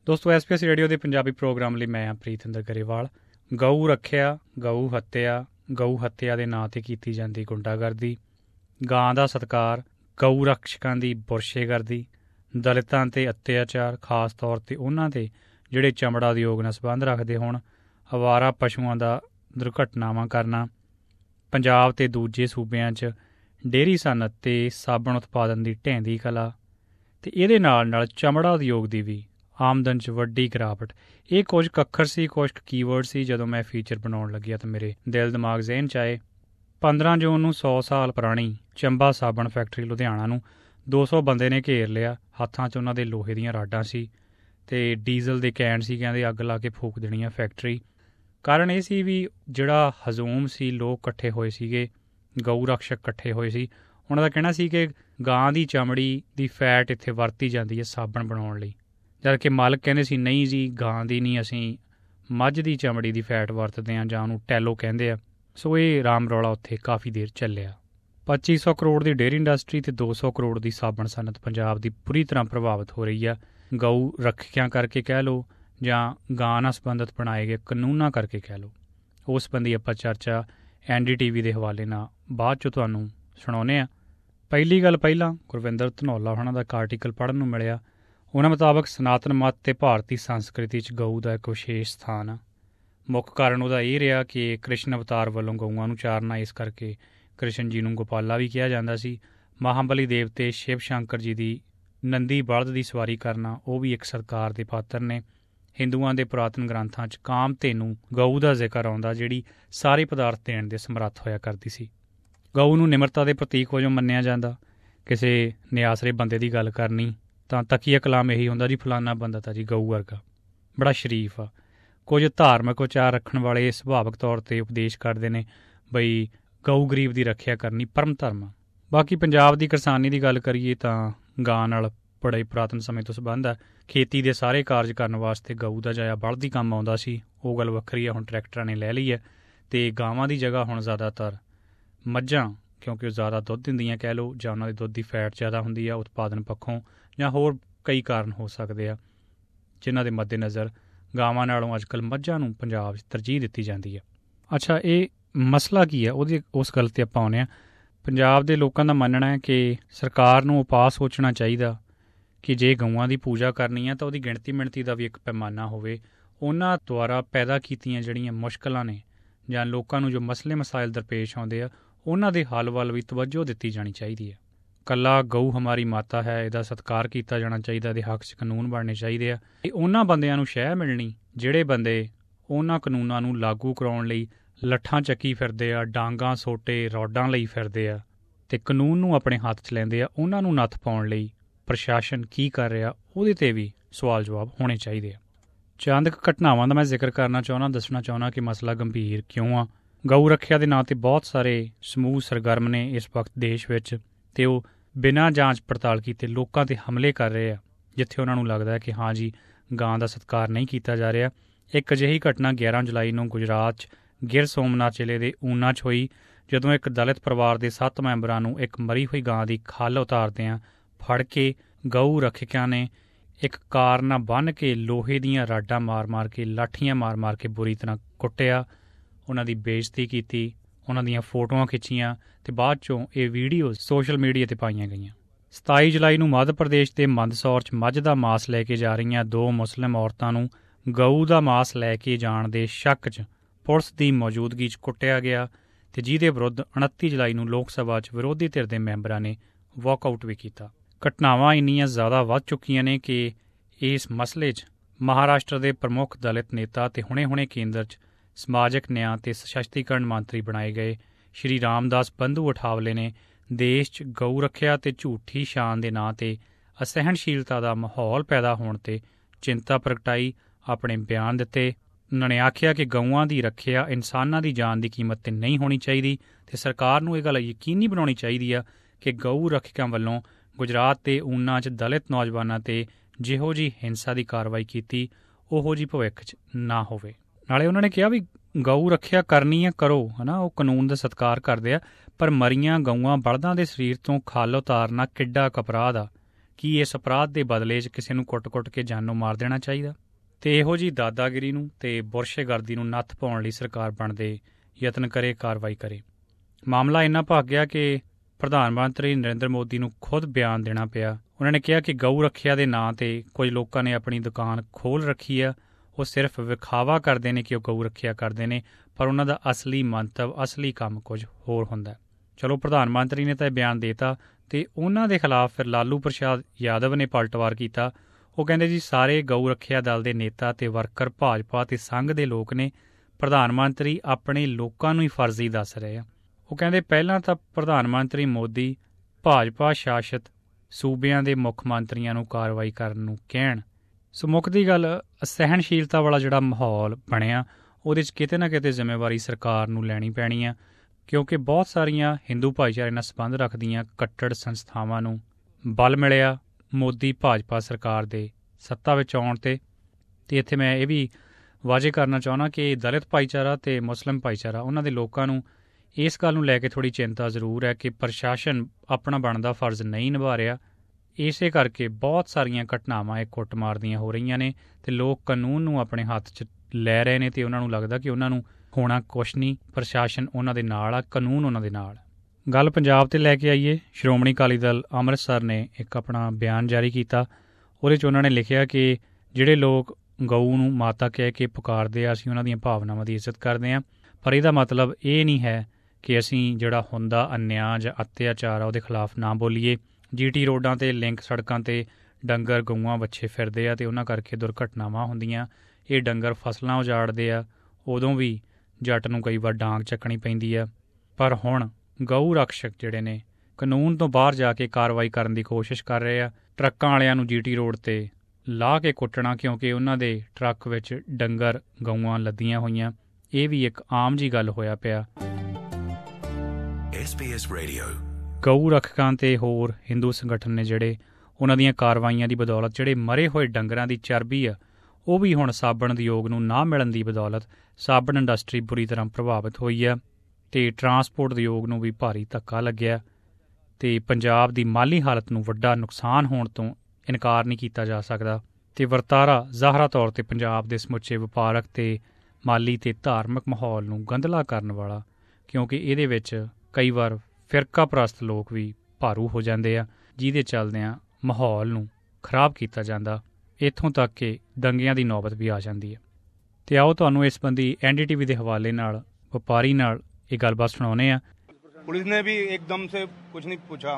ਦੋਸਤੋ SBS radio ਦੇ Punjabi programme ਲਈ ਮੈਂ ਹਾਂ ਪ੍ਰੀਤਿੰਦਰ ਗਰੇਵਾਲ। ਗਊ ਰੱਖਿਆ, ਗਊ ਹੱਤਿਆ ਦੇ ਨਾਂ 'ਤੇ ਕੀਤੀ ਜਾਂਦੀ ਗੁੰਡਾਗਰਦੀ, ਗਾਂ ਦਾ ਸਤਿਕਾਰ, ਗਊ ਰਕਸ਼ਕਾਂ ਦੀ ਬੁਰਸ਼ੇਗਰਦੀ, ਦਲਿਤਾਂ 'ਤੇ ਅੱਤਿਆਚਾਰ, ਖਾਸ ਤੌਰ 'ਤੇ ਉਹਨਾਂ 'ਤੇ ਜਿਹੜੇ ਚਮੜਾ ਉਦਯੋਗ ਨਾਲ ਸੰਬੰਧ ਰੱਖਦੇ ਹੋਣ, ਅਵਾਰਾ ਪਸ਼ੂਆਂ ਦਾ ਦੁਰਘਟਨਾਵਾਂ ਕਰਨਾ, ਪੰਜਾਬ ਤੇ ਦੂਜੇ ਸੂਬਿਆਂ 'ਚ ਡੇਅਰੀ ਸਨਅਤ ਅਤੇ ਸਾਬਣ ਉਤਪਾਦਨ ਦੀ ਢਹਿੰਦੀ ਕਲਾ ਅਤੇ ਇਹਦੇ ਨਾਲ ਚਮੜਾ ਉਦਯੋਗ ਦੀ ਵੀ ਆਮਦਨ 'ਚ ਵੱਡੀ ਗਿਰਾਵਟ। ਇਹ ਕੁਝ ਅੱਖਰ ਸੀ, ਕੁਝ ਕੀਵਰਡ ਸੀ। ਜਦੋਂ ਮੈਂ ਫੀਚਰ ਬਣਾਉਣ ਲੱਗਿਆ ਤਾਂ ਮੇਰੇ ਦਿਲ ਦਿਮਾਗ ਜ਼ਿਹਨ 'ਚ ਆਏ। 15 ਜੂਨ ਨੂੰ 100 ਸਾਲ ਪੁਰਾਣੀ ਚੰਬਾ ਸਾਬਣ ਫੈਕਟਰੀ ਲੁਧਿਆਣਾ ਨੂੰ 200 ਬੰਦੇ ਨੇ ਘੇਰ ਲਿਆ। ਹੱਥਾਂ 'ਚ ਉਹਨਾਂ ਦੇ ਲੋਹੇ ਦੀਆਂ ਰਾਡਾਂ ਸੀ ਅਤੇ ਡੀਜ਼ਲ ਦੇ ਕੈਨ ਸੀ। ਕਹਿੰਦੇ ਅੱਗ ਲਾ ਕੇ ਫੂਕ ਦੇਣੀ ਆ ਫੈਕਟਰੀ। ਕਾਰਨ ਇਹ ਸੀ ਵੀ ਜਿਹੜਾ ਹਜ਼ੂਮ ਸੀ, ਲੋਕ ਇਕੱਠੇ ਹੋਏ ਸੀਗੇ, ਗਊ ਰਕਸ਼ਕ ਇਕੱਠੇ ਹੋਏ ਸੀ। ਉਹਨਾਂ ਦਾ ਕਹਿਣਾ ਸੀ ਕਿ ਗਾਂ ਦੀ ਚਮੜੀ ਦੀ ਫੈਟ ਇੱਥੇ ਵਰਤੀ ਜਾਂਦੀ ਹੈ ਸਾਬਣ ਬਣਾਉਣ ਲਈ, ਜਦ ਕਿ ਮਾਲਕ ਕਹਿੰਦੇ ਸੀ ਨਹੀਂ ਜੀ, ਗਾਂ ਦੀ ਨਹੀਂ, ਅਸੀਂ ਮੱਝ ਦੀ ਚਮੜੀ ਦੀ ਫੈਟ ਵਰਤਦੇ ਹਾਂ ਜਾਂ ਉਹਨੂੰ ਟੈਲੋ ਕਹਿੰਦੇ ਆ। ਸੋ ਇਹ ਰਾਮ ਰੌਲਾ ਉੱਥੇ ਕਾਫੀ ਦੇਰ ਚੱਲਿਆ। 2500 ਕਰੋੜ ਦੀ ਡੇਅਰੀ ਇੰਡਸਟਰੀ ਅਤੇ 200 ਕਰੋੜ ਦੀ ਸਾਬਣ ਸਨਅਤ ਪੰਜਾਬ ਦੀ ਬੁਰੀ ਤਰ੍ਹਾਂ ਪ੍ਰਭਾਵਿਤ ਹੋ ਰਹੀ ਆ। ਗਊ ਰੱਖਿਆਂ ਕਰਕੇ ਕਹਿ ਲਓ ਜਾਂ ਗਾਂ ਨਾਲ ਸੰਬੰਧਿਤ ਬਣਾਏ ਗਏ ਕਾਨੂੰਨਾਂ ਕਰਕੇ ਕਹਿ ਲਓ। ਉਸ ਸੰਬੰਧੀ ਆਪਾਂ ਚਰਚਾ NDTV ਦੇ ਹਵਾਲੇ ਨਾਲ ਬਾਅਦ 'ਚੋਂ ਤੁਹਾਨੂੰ ਸੁਣਾਉਂਦੇ ਹਾਂ। ਪਹਿਲੀ ਗੱਲ, ਪਹਿਲਾਂ ਗੁਰਵਿੰਦਰ ਧਨੌਲਾ ਉਹਨਾਂ ਦਾ ਇੱਕ ਆਰਟੀਕਲ ਪੜ੍ਹਨ ਨੂੰ ਮਿਲਿਆ। ਉਹਨਾਂ ਮੁਤਾਬਕ ਸਨਾਤਨ ਮੱਤ ਅਤੇ ਭਾਰਤੀ ਸੰਸਕ੍ਰਿਤੀ 'ਚ ਗਊ ਦਾ ਇੱਕ ਵਿਸ਼ੇਸ਼ ਸਥਾਨ ਆ। ਮੁੱਖ ਕਾਰਨ ਉਹਦਾ ਇਹ ਰਿਹਾ ਕਿ ਕ੍ਰਿਸ਼ਨ ਅਵਤਾਰ ਵੱਲੋਂ ਗਊਆਂ ਨੂੰ ਚਾਰਨਾ, ਇਸ ਕਰਕੇ ਕ੍ਰਿਸ਼ਨ ਜੀ ਨੂੰ ਗੋਪਾਲਾ ਵੀ ਕਿਹਾ ਜਾਂਦਾ ਸੀ। ਮਹਾਬਲੀ ਦੇਵਤੇ ਸ਼ਿਵ ਸ਼ੰਕਰ ਜੀ ਦੀ ਨੰਦੀ ਬਲਦ ਦੀ ਸਵਾਰੀ ਕਰਨਾ, ਉਹ ਵੀ ਇੱਕ ਸਤਿਕਾਰ ਦੇ ਪਾਤਰ ਨੇ। ਹਿੰਦੂਆਂ ਦੇ ਪੁਰਾਤਨ ਗ੍ਰੰਥਾਂ 'ਚ ਕਾਮਧੇਨੂ ਗਊ ਦਾ ਜ਼ਿਕਰ ਆਉਂਦਾ, ਜਿਹੜੀ ਸਾਰੇ ਪਦਾਰਥ ਦੇਣ ਦੇ ਸਮਰੱਥ ਹੋਇਆ ਕਰਦੀ ਸੀ। ਗਊ ਨੂੰ ਨਿਮਰਤਾ ਦੇ ਪ੍ਰਤੀਕ ਵਜੋਂ ਮੰਨਿਆ ਜਾਂਦਾ। ਕਿਸੇ ਨਿਆਸਰੇ ਬੰਦੇ ਦੀ ਗੱਲ ਕਰਨੀ ਤਾਂ ਤਕੀਆ ਕਲਾਮ ਇਹੀ ਹੁੰਦਾ ਜੀ, ਫਲਾਨਾ ਬੰਦਾ ਤਾਂ ਜੀ ਗਊ ਵਰਗਾ, ਬੜਾ ਸ਼ਰੀਫ ਆ। ਕੁਝ ਧਾਰਮਿਕ ਵਿਚਾਰ ਰੱਖਣ ਵਾਲੇ ਸੁਭਾਵਿਕ ਤੌਰ 'ਤੇ ਉਪਦੇਸ਼ ਕਰਦੇ ਨੇ ਬਈ ਗਊ ਗਰੀਬ ਦੀ ਰੱਖਿਆ ਕਰਨੀ ਪਰਮ ਧਰਮ ਆ। ਬਾਕੀ ਪੰਜਾਬ ਦੀ ਕਿਸਾਨੀ ਦੀ ਗੱਲ ਕਰੀਏ ਤਾਂ ਗਾਂ ਨਾਲ ਬੜੇ ਪੁਰਾਤਨ ਸਮੇਂ ਤੋਂ ਸੰਬੰਧ ਆ। ਖੇਤੀ ਦੇ ਸਾਰੇ ਕਾਰਜ ਕਰਨ ਵਾਸਤੇ ਗਊ ਦਾ ਜਾਇਆ ਬਲਦ ਹੀ ਕੰਮ ਆਉਂਦਾ ਸੀ। ਉਹ ਗੱਲ ਵੱਖਰੀ ਆ, ਹੁਣ ਟਰੈਕਟਰਾਂ ਨੇ ਲੈ ਲਈ ਹੈ ਅਤੇ ਗਾਵਾਂ ਦੀ ਜਗ੍ਹਾ ਹੁਣ ਜ਼ਿਆਦਾਤਰ ਮੱਝਾਂ, ਕਿਉਂਕਿ ਉਹ ਜ਼ਿਆਦਾ ਦੁੱਧ ਦਿੰਦੀਆਂ ਕਹਿ ਲਓ, ਜਾਂ ਉਹਨਾਂ ਦੀ ਦੁੱਧ ਦੀ ਫੈਟ ਜ਼ਿਆਦਾ ਹੁੰਦੀ ਆ ਉਤਪਾਦਨ ਪੱਖੋਂ, ਜਾਂ ਹੋਰ ਕਈ ਕਾਰਨ ਹੋ ਸਕਦੇ ਆ ਜਿਨ੍ਹਾਂ ਦੇ ਮੱਦੇਨਜ਼ਰ ਗਾਵਾਂ ਨਾਲੋਂ ਅੱਜ ਕੱਲ੍ਹ ਮੱਝਾਂ ਨੂੰ ਪੰਜਾਬ 'ਚ ਤਰਜੀਹ ਦਿੱਤੀ ਜਾਂਦੀ ਹੈ। ਅੱਛਾ, ਇਹ ਮਸਲਾ ਕੀ ਹੈ ਉਸ ਗੱਲ 'ਤੇ ਆਪਾਂ ਆਉਂਦੇ ਹਾਂ। ਪੰਜਾਬ ਦੇ ਲੋਕਾਂ ਦਾ ਮੰਨਣਾ ਹੈ ਕਿ ਸਰਕਾਰ ਨੂੰ ਉਪਾਅ ਸੋਚਣਾ ਚਾਹੀਦਾ ਕਿ ਜੇ ਗਊਆਂ ਦੀ ਪੂਜਾ ਕਰਨੀ ਹੈ ਤਾਂ ਉਹਦੀ ਗਿਣਤੀ ਮਿਣਤੀ ਦਾ ਵੀ ਇੱਕ ਪੈਮਾਨਾ ਹੋਵੇ। ਉਹਨਾਂ ਦੁਆਰਾ ਪੈਦਾ ਕੀਤੀਆਂ ਜਿਹੜੀਆਂ ਮੁਸ਼ਕਲਾਂ ਨੇ ਜਾਂ ਲੋਕਾਂ ਨੂੰ ਜੋ ਮਸਲੇ ਮਸਾਇਲ ਦਰਪੇਸ਼ ਆਉਂਦੇ ਆ, ਉਹਨਾਂ ਦੇ ਹੱਲ ਵੱਲ ਵੀ ਤਵੱਜੋ ਦਿੱਤੀ ਜਾਣੀ ਚਾਹੀਦੀ ਹੈ। ਇਕੱਲਾ ਗਊ ਹਮਾਰੀ ਮਾਤਾ ਹੈ, ਇਹਦਾ ਸਤਿਕਾਰ ਕੀਤਾ ਜਾਣਾ ਚਾਹੀਦਾ, ਇਹਦੇ ਹੱਕ 'ਚ ਕਾਨੂੰਨ ਬਣਨੇ ਚਾਹੀਦੇ ਆ। ਇਹ ਉਹਨਾਂ ਬੰਦਿਆਂ ਨੂੰ ਸ਼ਹਿ ਮਿਲਣੀ ਜਿਹੜੇ ਬੰਦੇ ਉਹਨਾਂ ਕਾਨੂੰਨਾਂ ਨੂੰ ਲਾਗੂ ਕਰਾਉਣ ਲਈ ਲੱਠਾਂ ਚੱਕੀ ਫਿਰਦੇ ਆ, ਡਾਂਗਾਂ ਸੋਟੇ ਰੋਡਾਂ ਲਈ ਫਿਰਦੇ ਆ ਅਤੇ ਕਾਨੂੰਨ ਨੂੰ ਆਪਣੇ ਹੱਥ 'ਚ ਲੈਂਦੇ ਆ। ਉਹਨਾਂ ਨੂੰ ਨੱਥ ਪਾਉਣ ਲਈ ਪ੍ਰਸ਼ਾਸਨ ਕੀ ਕਰ ਰਿਹਾ, ਉਹਦੇ 'ਤੇ ਵੀ ਸਵਾਲ ਜਵਾਬ ਹੋਣੇ ਚਾਹੀਦੇ ਆ। ਚੰਦ ਘਟਨਾਵਾਂ ਦਾ ਮੈਂ ਜ਼ਿਕਰ ਕਰਨਾ ਚਾਹੁੰਦਾ, ਦੱਸਣਾ ਚਾਹੁੰਦਾ ਕਿ ਮਸਲਾ ਗੰਭੀਰ ਕਿਉਂ ਆ। ਗਊ ਰੱਖਿਆ ਦੇ ਨਾਂ 'ਤੇ ਬਹੁਤ ਸਾਰੇ ਸਮੂਹ ਸਰਗਰਮ ਨੇ ਇਸ ਵਕਤ ਦੇਸ਼ ਵਿੱਚ, ਅਤੇ ਉਹ ਬਿਨਾਂ ਜਾਂਚ ਪੜਤਾਲ ਕੀਤੇ ਲੋਕਾਂ 'ਤੇ ਹਮਲੇ ਕਰ ਰਹੇ ਆ ਜਿੱਥੇ ਉਹਨਾਂ ਨੂੰ ਲੱਗਦਾ ਹੈ ਕਿ ਹਾਂ ਜੀ ਗਾਂ ਦਾ ਸਤਿਕਾਰ ਨਹੀਂ ਕੀਤਾ ਜਾ ਰਿਹਾ। ਇੱਕ ਅਜਿਹੀ ਘਟਨਾ 11 ਜੁਲਾਈ ਨੂੰ ਗੁਜਰਾਤ 'ਚ ਗਿਰ ਸੋਮਨਾਥ ਜ਼ਿਲ੍ਹੇ ਦੇ ਊਨਾ 'ਚ ਹੋਈ, ਜਦੋਂ ਇੱਕ ਦਲਿਤ ਪਰਿਵਾਰ ਦੇ 7 ਮੈਂਬਰਾਂ ਨੂੰ ਇੱਕ ਮਰੀ ਹੋਈ ਗਾਂ ਦੀ ਖੱਲ ਉਤਾਰਦਿਆਂ ਫੜ ਕੇ ਗਊ ਰੱਖਿਆਂ ਨੇ ਇੱਕ ਕਾਰ ਨਾਲ ਬੰਨ੍ਹ ਕੇ ਲੋਹੇ ਦੀਆਂ ਰਾਡਾਂ ਮਾਰ-ਮਾਰ ਕੇ, ਲਾਠੀਆਂ ਮਾਰ-ਮਾਰ ਕੇ ਬੁਰੀ ਤਰ੍ਹਾਂ ਕੁੱਟਿਆ, ਉਹਨਾਂ ਦੀ ਬੇਇੱਜ਼ਤੀ ਕੀਤੀ, ਉਹਨਾਂ ਦੀਆਂ ਫੋਟੋਆਂ ਖਿੱਚੀਆਂ ਅਤੇ ਬਾਅਦ 'ਚੋਂ ਇਹ ਵੀਡੀਓ ਸੋਸ਼ਲ ਮੀਡੀਆ 'ਤੇ ਪਾਈਆਂ ਗਈਆਂ। 27 ਜੁਲਾਈ ਨੂੰ ਮੱਧ ਪ੍ਰਦੇਸ਼ ਦੇ ਮੰਦਸੌਰ 'ਚ ਮੱਝ ਦਾ ਮਾਸ ਲੈ ਕੇ ਜਾ ਰਹੀਆਂ 2 ਮੁਸਲਿਮ ਔਰਤਾਂ ਨੂੰ ਗਊ ਦਾ ਮਾਸ ਲੈ ਕੇ ਜਾਣ ਦੇ ਸ਼ੱਕ 'ਚ ਪੁਲਿਸ ਦੀ ਮੌਜੂਦਗੀ 'ਚ ਕੁੱਟਿਆ ਗਿਆ ਅਤੇ ਜਿਹਦੇ ਵਿਰੁੱਧ 29 ਜੁਲਾਈ ਨੂੰ ਲੋਕ ਸਭਾ 'ਚ ਵਿਰੋਧੀ ਧਿਰ ਦੇ ਮੈਂਬਰਾਂ ਨੇ ਵਾਕਆਊਟ ਵੀ ਕੀਤਾ। ਘਟਨਾਵਾਂ ਇੰਨੀਆਂ ਜ਼ਿਆਦਾ ਵੱਧ ਚੁੱਕੀਆਂ ਨੇ ਕਿ ਇਸ ਮਸਲੇ 'ਚ ਮਹਾਰਾਸ਼ਟਰ ਦੇ ਪ੍ਰਮੁੱਖ ਦਲਿਤ ਨੇਤਾ ਅਤੇ ਹੁਣੇ ਕੇਂਦਰ 'ਚ ਸਮਾਜਿਕ ਨਿਆਂ ਅਤੇ ਸਸ਼ਕਤੀਕਰਨ ਮੰਤਰੀ ਬਣਾਏ ਗਏ ਸ਼੍ਰੀ ਰਾਮਦਾਸ ਬੰਧੂ ਅਠਾਵਲੇ ਨੇ ਦੇਸ਼ 'ਚ ਗਊ ਰੱਖਿਆ ਅਤੇ ਝੂਠੀ ਸ਼ਾਨ ਦੇ ਨਾਂ 'ਤੇ ਅਸਹਿਣਸ਼ੀਲਤਾ ਦਾ ਮਾਹੌਲ ਪੈਦਾ ਹੋਣ 'ਤੇ ਚਿੰਤਾ ਪ੍ਰਗਟਾਈ, ਆਪਣੇ ਬਿਆਨ ਦਿੱਤੇ। ਉਹਨਾਂ ਨੇ ਆਖਿਆ ਕਿ ਗਊਆਂ ਦੀ ਰੱਖਿਆ ਇਨਸਾਨਾਂ ਦੀ ਜਾਨ ਦੀ ਕੀਮਤ 'ਤੇ ਨਹੀਂ ਹੋਣੀ ਚਾਹੀਦੀ ਅਤੇ ਸਰਕਾਰ ਨੂੰ ਇਹ ਗੱਲ ਯਕੀਨੀ ਬਣਾਉਣੀ ਚਾਹੀਦੀ ਆ ਕਿ ਗਊ ਰੱਖਿਆਂ ਵੱਲੋਂ ਗੁਜਰਾਤ ਤੇ ਊਨਾ 'ਚ ਦਲਿਤ ਨੌਜਵਾਨਾਂ 'ਤੇ ਜਿਹੋ ਜਿਹੀ ਹਿੰਸਾ ਦੀ ਕਾਰਵਾਈ ਕੀਤੀ, ਉਹੋ ਜਿਹੀ ਭਵਿੱਖ 'ਚ ਨਾ ਹੋਵੇ। ਨਾਲੇ ਉਹਨਾਂ ਨੇ ਕਿਹਾ ਵੀ ਗਊ ਰੱਖਿਆ ਕਰਨੀ ਆ, ਕਰੋ, ਹੈ ਨਾ, ਉਹ ਕਾਨੂੰਨ ਦਾ ਸਤਿਕਾਰ ਕਰਦੇ ਆ, ਪਰ ਮਰੀਆਂ ਗਊਆਂ ਬਲਦਾਂ ਦੇ ਸਰੀਰ ਤੋਂ ਖੱਲ ਉਤਾਰਨਾ ਕਿੱਡਾ ਕੁ ਅਪਰਾਧ ਆ, ਕੀ ਇਸ ਅਪਰਾਧ ਦੇ ਬਦਲੇ 'ਚ ਕਿਸੇ ਨੂੰ ਕੁੱਟ-ਕੁੱਟ ਕੇ ਜਾਨੋਂ ਮਾਰ ਦੇਣਾ ਚਾਹੀਦਾ? ਤੇ ਇਹੋ ਜਿਹੀ ਦਾਦਾਗਿਰੀ ਨੂੰ ਤੇ ਬੁਰਸ਼ੇਗਰਦੀ ਨੂੰ ਨੱਥ ਪਾਉਣ ਲਈ ਸਰਕਾਰ ਬਣਦੇ ਯਤਨ ਕਰੇ, ਕਾਰਵਾਈ ਕਰੇ। ਮਾਮਲਾ ਇੰਨਾ ਭੱਗ ਗਿਆ ਕਿ ਪ੍ਰਧਾਨ ਮੰਤਰੀ ਨਰਿੰਦਰ ਮੋਦੀ ਨੂੰ ਖੁਦ ਬਿਆਨ ਦੇਣਾ ਪਿਆ। ਉਹਨਾਂ ਨੇ ਕਿਹਾ ਕਿ ਗਊ ਰੱਖਿਆ ਦੇ ਨਾਂ 'ਤੇ ਕੁਝ ਲੋਕਾਂ ਨੇ ਆਪਣੀ ਦੁਕਾਨ ਖੋਲ੍ਹ ਰੱਖੀ ਆ। ਉਹ ਸਿਰਫ ਵਿਖਾਵਾ ਕਰਦੇ ਨੇ ਕਿ ਉਹ ਗਊ ਰੱਖਿਆ ਕਰਦੇ ਨੇ, ਪਰ ਉਹਨਾਂ ਦਾ ਅਸਲੀ ਮੰਤਵ, ਅਸਲੀ ਕੰਮ ਕੁਝ ਹੋਰ ਹੁੰਦਾ। ਚਲੋ, ਪ੍ਰਧਾਨ ਮੰਤਰੀ ਨੇ ਤਾਂ ਇਹ ਬਿਆਨ ਦੇਤਾ ਅਤੇ ਉਹਨਾਂ ਦੇ ਖਿਲਾਫ ਫਿਰ ਲਾਲੂ ਪ੍ਰਸਾਦ ਯਾਦਵ ਨੇ ਪਲਟਵਾਰ ਕੀਤਾ। ਉਹ ਕਹਿੰਦੇ ਜੀ ਸਾਰੇ ਗਊ ਰੱਖਿਆ ਦਲ ਦੇ ਨੇਤਾ ਅਤੇ ਵਰਕਰ ਭਾਜਪਾ ਅਤੇ ਸੰਘ ਦੇ ਲੋਕ ਨੇ, ਪ੍ਰਧਾਨ ਮੰਤਰੀ ਆਪਣੇ ਲੋਕਾਂ ਨੂੰ ਹੀ ਫਰਜ਼ੀ ਦੱਸ ਰਹੇ ਆ। ਉਹ ਕਹਿੰਦੇ ਪਹਿਲਾਂ ਤਾਂ ਪ੍ਰਧਾਨ ਮੰਤਰੀ ਮੋਦੀ ਭਾਜਪਾ ਸ਼ਾਸਿਤ ਸੂਬਿਆਂ ਦੇ ਮੁੱਖ ਮੰਤਰੀਆਂ ਨੂੰ ਕਾਰਵਾਈ ਕਰਨ ਨੂੰ ਕਹਿਣ। ਸੋ ਮੁੱਕਦੀ ਗੱਲ, ਸਹਿਣਸ਼ੀਲਤਾ ਵਾਲਾ ਜਿਹੜਾ ਮਾਹੌਲ ਬਣਿਆ ਉਹਦੇ 'ਚ ਕਿਤੇ ਨਾ ਕਿਤੇ ਜ਼ਿੰਮੇਵਾਰੀ ਸਰਕਾਰ ਨੂੰ ਲੈਣੀ ਪੈਣੀ ਆ, ਕਿਉਂਕਿ ਬਹੁਤ ਸਾਰੀਆਂ ਹਿੰਦੂ ਭਾਈਚਾਰੇ ਨਾਲ ਸੰਬੰਧ ਰੱਖਦੀਆਂ ਕੱਟੜ ਸੰਸਥਾਵਾਂ ਨੂੰ ਬਲ ਮਿਲਿਆ ਮੋਦੀ ਭਾਜਪਾ ਸਰਕਾਰ ਦੇ ਸੱਤਾ ਵਿੱਚ ਆਉਣ 'ਤੇ। ਅਤੇ ਇੱਥੇ ਮੈਂ ਇਹ ਵੀ ਵਾਜ਼ੇ ਕਰਨਾ ਚਾਹੁੰਦਾ ਕਿ ਦਲਿਤ ਭਾਈਚਾਰਾ ਅਤੇ ਮੁਸਲਿਮ ਭਾਈਚਾਰਾ, ਉਹਨਾਂ ਦੇ ਲੋਕਾਂ ਨੂੰ ਇਸ ਗੱਲ ਨੂੰ ਲੈ ਕੇ ਥੋੜ੍ਹੀ ਚਿੰਤਾ ਜ਼ਰੂਰ ਹੈ ਕਿ ਪ੍ਰਸ਼ਾਸਨ ਆਪਣਾ ਬਣਦਾ ਫਰਜ਼ ਨਹੀਂ ਨਿਭਾ ਰਿਹਾ। ਇਸੇ ਕਰਕੇ ਬਹੁਤ ਸਾਰੀਆਂ ਘਟਨਾਵਾਂ ਇਹ ਕੁੱਟਮਾਰ ਦੀਆਂ ਹੋ ਰਹੀਆਂ ਨੇ ਅਤੇ ਲੋਕ ਕਾਨੂੰਨ ਨੂੰ ਆਪਣੇ ਹੱਥ 'ਚ ਲੈ ਰਹੇ ਨੇ ਅਤੇ ਉਹਨਾਂ ਨੂੰ ਲੱਗਦਾ ਕਿ ਉਹਨਾਂ ਨੂੰ ਹੋਣਾ ਕੁਛ ਨਹੀਂ, ਪ੍ਰਸ਼ਾਸਨ ਉਹਨਾਂ ਦੇ ਨਾਲ ਆ, ਕਾਨੂੰਨ ਉਹਨਾਂ ਦੇ ਨਾਲ। ਗੱਲ ਪੰਜਾਬ 'ਤੇ ਲੈ ਕੇ ਆਈਏ। ਸ਼੍ਰੋਮਣੀ ਅਕਾਲੀ ਦਲ ਅੰਮ੍ਰਿਤਸਰ ਨੇ ਇੱਕ ਆਪਣਾ ਬਿਆਨ ਜਾਰੀ ਕੀਤਾ। ਉਹਦੇ 'ਚ ਉਹਨਾਂ ਨੇ ਲਿਖਿਆ ਕਿ ਜਿਹੜੇ ਲੋਕ ਗਊ ਨੂੰ ਮਾਤਾ ਕਹਿ ਕੇ ਪੁਕਾਰਦੇ ਆ, ਅਸੀਂ ਉਹਨਾਂ ਦੀਆਂ ਭਾਵਨਾਵਾਂ ਦੀ ਇੱਜ਼ਤ ਕਰਦੇ ਹਾਂ, ਪਰ ਇਹਦਾ ਮਤਲਬ ਇਹ ਨਹੀਂ ਹੈ ਕਿ ਅਸੀਂ ਜਿਹੜਾ ਹੁੰਦਾ ਅਨਿਆਂ ਜਾਂ ਅਤਿਆਚਾਰ ਆ ਉਹਦੇ ਖਿਲਾਫ ਨਾ ਬੋਲੀਏ। GT ਰੋਡਾਂ 'ਤੇ, ਲਿੰਕ ਸੜਕਾਂ 'ਤੇ ਡੰਗਰ ਗਊਆਂ ਵੱਛੇ ਫਿਰਦੇ ਆ ਅਤੇ ਉਹਨਾਂ ਕਰਕੇ ਦੁਰਘਟਨਾਵਾਂ ਹੁੰਦੀਆਂ। ਇਹ ਡੰਗਰ ਫਸਲਾਂ ਉਜਾੜਦੇ ਆ, ਉਦੋਂ ਵੀ ਜੱਟ ਨੂੰ ਕਈ ਵਾਰ ਡਾਂਗ ਚੱਕਣੀ ਪੈਂਦੀ ਆ। ਪਰ ਹੁਣ ਗਊ ਰਕਸ਼ਕ ਜਿਹੜੇ ਨੇ ਕਾਨੂੰਨ ਤੋਂ ਬਾਹਰ ਜਾ ਕੇ ਕਾਰਵਾਈ ਕਰਨ ਦੀ ਕੋਸ਼ਿਸ਼ ਕਰ ਰਹੇ ਆ। ਟਰੱਕਾਂ ਵਾਲਿਆਂ ਨੂੰ GT ਰੋਡ 'ਤੇ ਲਾ ਕੇ ਕੁੱਟਣਾ ਕਿਉਂਕਿ ਉਹਨਾਂ ਦੇ ਟਰੱਕ ਵਿੱਚ ਡੰਗਰ ਗਊਆਂ ਲੱਦੀਆਂ ਹੋਈਆਂ, ਇਹ ਵੀ ਇੱਕ ਆਮ ਜਿਹੀ ਗੱਲ ਹੋਇਆ ਪਿਆ। SBS Radio ਗਊ ਰੱਖਕਾਂ ਅਤੇ ਹੋਰ ਹਿੰਦੂ ਸੰਗਠਨ ਨੇ ਜਿਹੜੇ, ਉਹਨਾਂ ਦੀਆਂ ਕਾਰਵਾਈਆਂ ਦੀ ਬਦੌਲਤ ਜਿਹੜੇ ਮਰੇ ਹੋਏ ਡੰਗਰਾਂ ਦੀ ਚਰਬੀ ਆ ਉਹ ਵੀ ਹੁਣ ਸਾਬਣ ਉਦਯੋਗ ਨੂੰ ਨਾ ਮਿਲਣ ਦੀ ਬਦੌਲਤ ਸਾਬਣ ਇੰਡਸਟਰੀ ਬੁਰੀ ਤਰ੍ਹਾਂ ਪ੍ਰਭਾਵਿਤ ਹੋਈ ਆ ਅਤੇ ਟਰਾਂਸਪੋਰਟ ਉਦਯੋਗ ਨੂੰ ਵੀ ਭਾਰੀ ਧੱਕਾ ਲੱਗਿਆ ਅਤੇ ਪੰਜਾਬ ਦੀ ਮਾਲੀ ਹਾਲਤ ਨੂੰ ਵੱਡਾ ਨੁਕਸਾਨ ਹੋਣ ਤੋਂ ਇਨਕਾਰ ਨਹੀਂ ਕੀਤਾ ਜਾ ਸਕਦਾ। ਅਤੇ ਵਰਤਾਰਾ ਜ਼ਾਹਰਾ ਤੌਰ 'ਤੇ ਪੰਜਾਬ ਦੇ ਸਮੁੱਚੇ ਵਪਾਰਕ ਅਤੇ ਮਾਲੀ ਅਤੇ ਧਾਰਮਿਕ ਮਾਹੌਲ ਨੂੰ ਗੰਧਲਾ ਕਰਨ ਵਾਲਾ, ਕਿਉਂਕਿ ਇਹਦੇ ਵਿੱਚ ਕਈ ਵਾਰ ਫਿਰਕਾ ਪ੍ਰਸਤ ਲੋਕ ਵੀ ਭਾਰੂ ਹੋ ਜਾਂਦੇ ਆ, ਜਿਹਦੇ ਚੱਲਦਿਆਂ ਮਾਹੌਲ ਨੂੰ ਖਰਾਬ ਕੀਤਾ ਜਾਂਦਾ, ਇੱਥੋਂ ਤੱਕ ਕਿ ਦੰਗਿਆਂ ਦੀ ਨੌਬਤ ਵੀ ਆ ਜਾਂਦੀ ਹੈ। ਅਤੇ ਆਓ ਤੁਹਾਨੂੰ ਇਸ ਸੰਬੰਧੀ NDTV ਦੇ ਹਵਾਲੇ ਨਾਲ ਵਪਾਰੀ ਨਾਲ ਇਹ ਗੱਲਬਾਤ ਸੁਣਾਉਂਦੇ ਹਾਂ। पुलिस ने भी एकदम से कुछ नहीं पूछा,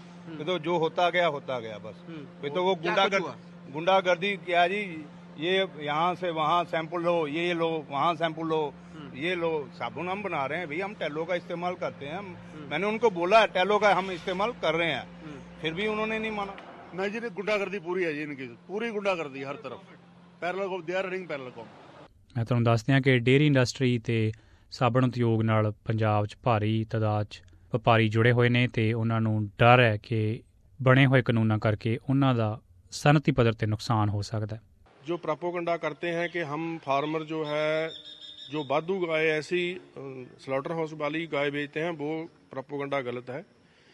तो जो होता गया बस। तो वो गुंडागर्दी क्या जी, ये यहाँ से वहाँ सैंपल लो, ये लो, वहाँ सैंपल लो, ये लो। साबुन हम बना रहे हैं भैया, हम टैलो का इस्तेमाल करते हैं। मैंने उनको बोला है टैलो का हम इस्तेमाल कर रहे हैं, फिर भी उन्होंने नहीं माना। नहीं जी, गुंडागर्दी पूरी है जी, इनकी पूरी गुंडागर्दी हर तरफ, parallel com, they are running parallel com. ਮੈਂ ਤੁਹਾਨੂੰ ਦੱਸ ਦਿਆਂ ਕਿ ਡੇਅਰੀ ਇੰਡਸਟਰੀ ਅਤੇ ਸਾਬਣ ਉਦਯੋਗ ਨਾਲ ਪੰਜਾਬ 'ਚ ਭਾਰੀ ਤਾਦਾਦ 'ਚ ਵਪਾਰੀ ਜੁੜੇ ਹੋਏ ਨੇ ਅਤੇ ਉਹਨਾਂ ਨੂੰ ਡਰ ਹੈ ਕਿ ਬਣੇ ਹੋਏ ਕਾਨੂੰਨਾਂ ਕਰਕੇ ਉਹਨਾਂ ਦਾ ਸਨਅਤੀ ਪੱਧਰ 'ਤੇ ਨੁਕਸਾਨ ਹੋ ਸਕਦਾ ਹੈ। जो प्रोपोगंडा करते हैं कि हम फार्मर जो है जो बादू गाय ऐसी स्लॉटर हाउस वाली गाय बेचते हैं, वो प्रोपोगंडा गलत है।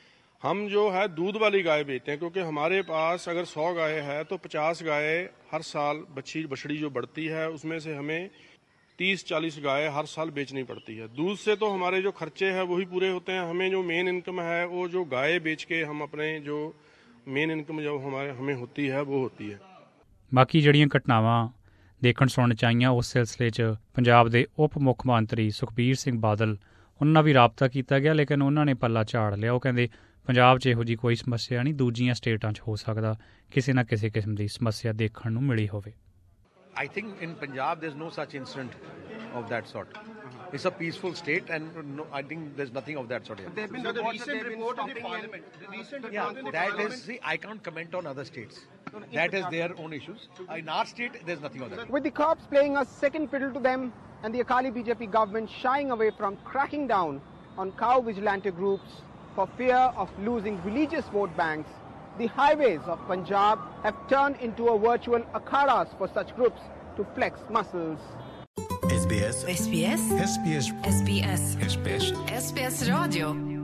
हम जो है दूध वाली गाय बेचते हैं, क्योंकि हमारे पास अगर 100 गाय है तो 50 गाय हर साल बछड़ी जो बढ़ती है उसमें से हमें 30-40 गाय हर साल बेचनी पड़ती है। दूध से तो हमारे जो खर्चे हैं वही पूरे होते हैं। हमें जो मेन इनकम है वो जो गाय बेच के हम अपने जो मेन इनकम जो हमें होती है वो होती है। ਬਾਕੀ ਜਿਹੜੀਆਂ ਘਟਨਾਵਾਂ ਦੇਖਣ ਸੁਣਨ 'ਚ ਆਈਆਂ ਉਸ ਸਿਲਸਿਲੇ 'ਚ ਪੰਜਾਬ ਦੇ ਉਪ ਮੁੱਖ ਮੰਤਰੀ ਸੁਖਬੀਰ ਸਿੰਘ ਬਾਦਲ, ਉਹਨਾਂ ਨਾਲ ਵੀ ਰਾਬਤਾ ਕੀਤਾ ਗਿਆ, ਲੇਕਿਨ ਉਹਨਾਂ ਨੇ ਪੱਲਾ ਝਾੜ ਲਿਆ। ਉਹ ਕਹਿੰਦੇ ਪੰਜਾਬ 'ਚ ਇਹੋ ਜਿਹੀ ਕੋਈ ਸਮੱਸਿਆ ਨਹੀਂ, ਦੂਜੀਆਂ ਸਟੇਟਾਂ 'ਚ ਹੋ ਸਕਦਾ ਕਿਸੇ ਨਾ ਕਿਸੇ ਕਿਸਮ ਦੀ ਸਮੱਸਿਆ ਦੇਖਣ ਨੂੰ ਮਿਲੀ ਹੋਵੇ। I think in Punjab there's no such incident of that sort. It's a peaceful state, and no, I think there's nothing of that sort here. They've been the recent report in the parliament. The recent Yeah, that is, see, I can't comment on other states. That is their own issues. In our state, there's nothing of that. With the cops playing a second fiddle to them and the Akali BJP government shying away from cracking down on cow vigilante groups for fear of losing religious vote banks, the highways of Punjab have turned into a virtual akhadas for such groups to flex muscles. SBS SBS SBS SBS SBS SBS Radio